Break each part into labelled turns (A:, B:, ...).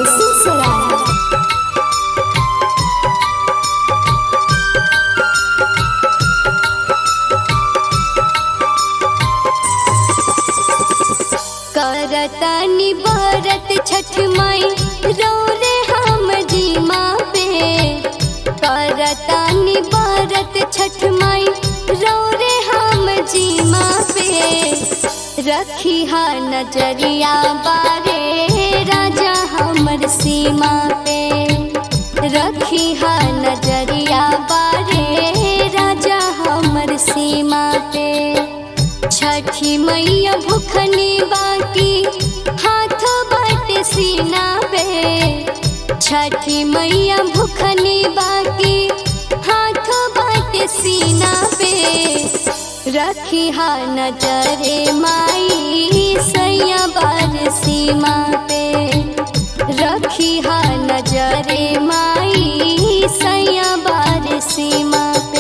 A: दलसिंहसराय। करतानी बरत छठ माई रो रे हम जीमा पे। करतानी बरत छठ माई रो रे हम जीमा पे। रखी हा नजरिया बारे राजा हमर सीमा पे। रखी हा नजरिया बारे राजा हमर सीमा पे। छठी मैया भूखनी बाकी हाथ बाटे सीना पे। छठी मैया भूखनी बाकी हाथ बाटे सीना पे। रखी हा नजरे माई सैया बार सीमा पे। रखी हा नजरे माई सैया बार सीमा पे।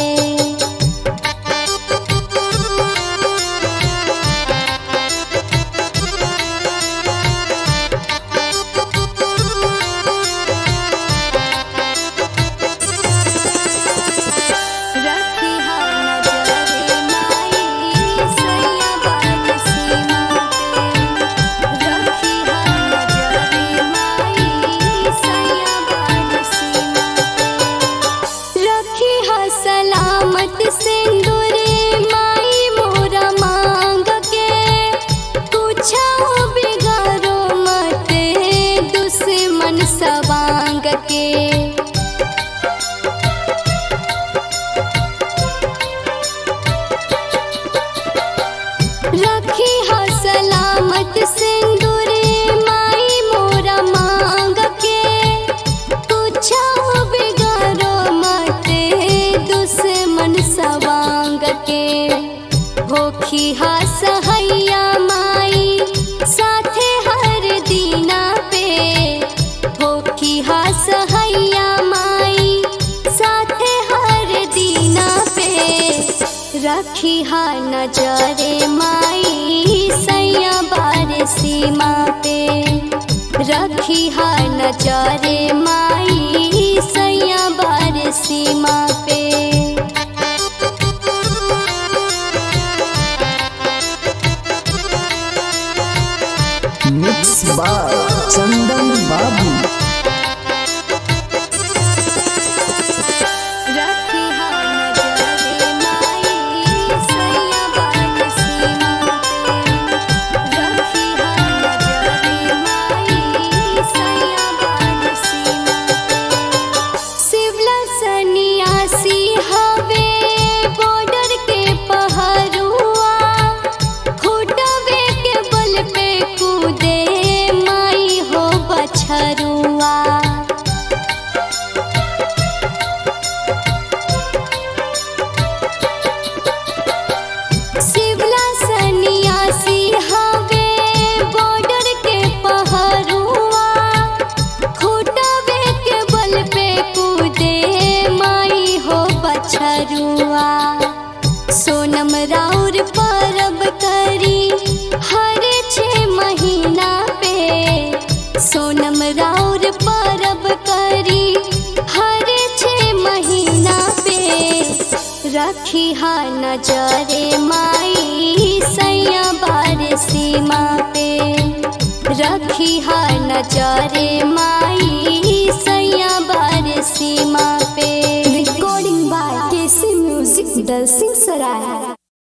A: रखी हा सलामत सिंदूरी माई मोरा मांग के। पूछो बिगाड़ो मत दुश्मन सवांग के। होखी हा सहैया माई साथे हर दीना पे। होखी हा सहैया माई साथे हर दीना पे। रखी हा नजरे माई सैया बार सीमा पे। रखी हा नजरे माई सैया बार सीमा पे।
B: मिक्स बाय चंदन बाबू।
A: सोनम राउर परब करी हर 6 महीना पे। सोनम राउर परब करी हर 6 महीना पे। रखी हा नजरे माई सैया बार सीमा पे। रखी हा नजरे माई सैया बार सीमा पे।
B: दलसिंहसराय।